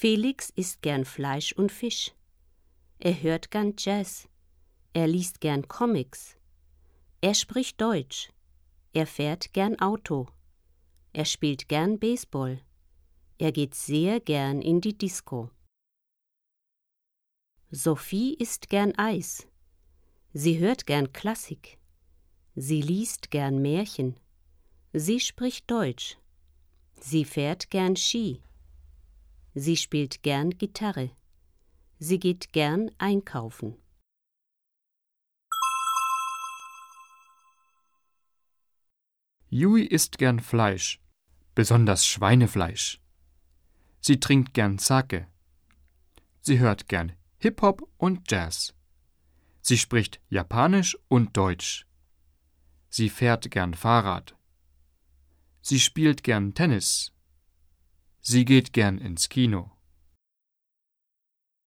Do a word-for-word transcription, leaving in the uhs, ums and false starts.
Felix isst gern Fleisch und Fisch. Er hört gern Jazz. Er liest gern Comics. Er spricht Deutsch. Er fährt gern Auto. Er spielt gern Baseball. Er geht sehr gern in die Disco. Sophie isst gern Eis. Sie hört gern Klassik. Sie liest gern Märchen. Sie spricht Deutsch. Sie fährt gern Ski. Sie spielt gern Gitarre. Sie geht gern einkaufen. Yui isst gern Fleisch, besonders Schweinefleisch. Sie trinkt gern Sake. Sie hört gern Hip-Hop und Jazz. Sie spricht Japanisch und Deutsch. Sie fährt gern Fahrrad. Sie spielt gern Tennis. Sie geht gern ins Kino.